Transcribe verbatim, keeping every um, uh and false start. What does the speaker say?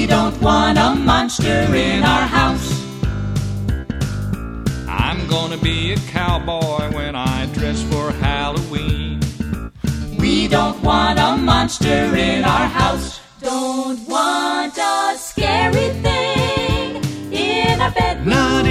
We don't want a monster in our house. I'm gonna be a cowboy when I dress for Halloween. We don't want a monster in our house. Don't want a scary thing in our bedroom. Not